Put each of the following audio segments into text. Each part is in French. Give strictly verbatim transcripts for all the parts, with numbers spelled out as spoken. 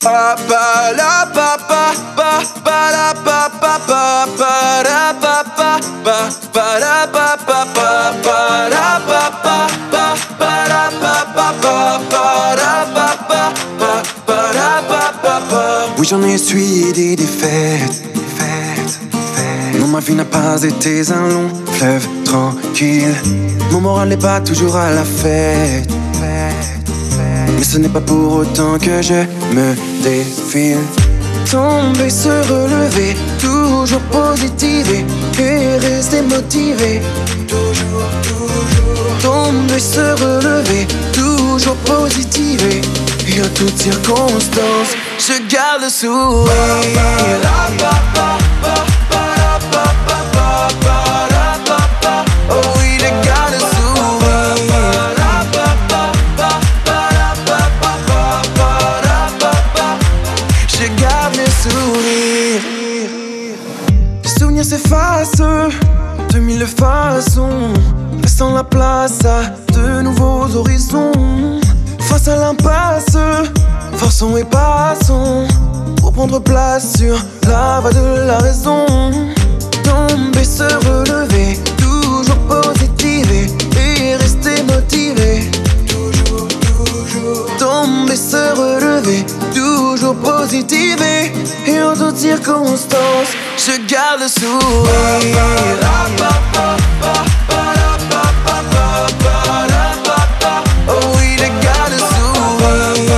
Pa pa la pa pa pa pa la pa pa pa pa la pa pa pa pa la pa pa pa pa la pa pa pa pa la pa pa pa pa la pa pa pa pa la pa pa pa. Oui, j'en ai essuyé des défaites, défaites, défaites. Non, ma vie n'a pas été un long fleuve tranquille. Mon moral n'est pas toujours à la fête, mais ce n'est pas pour autant que je me défile. Tomber, se relever, toujours positiver et rester motivé. Toujours, toujours. Tomber, se relever, toujours positiver. Et en toutes circonstances, je garde le sourire. Oh oui, je garde le sourire. Je garde le sourire. Les souvenirs s'effacent de mille façons, laissant la place à de nouveaux horizons. Face à l'impasse, forçons et passons pour prendre place sur la voie de la raison. Tomber, se relever, toujours positiver et rester motivé. Toujours, toujours. Tomber, se relever, toujours positiver et en toutes circonstances, je garde le sourire. Oh oui, je garde le sourire.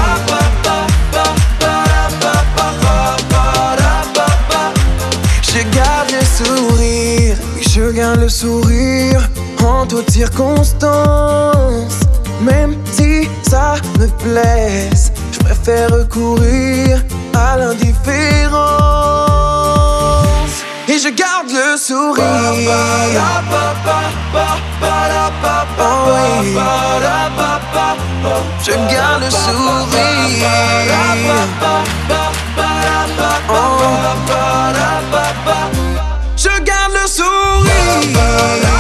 Je garde le sourire. Oui, je garde le sourire en toutes circonstances. Même si ça me blesse, je préfère recourir à l'indifférence. Et je garde le sourire. Oh oui. Je garde le sourire. Oh. Je garde le sourire.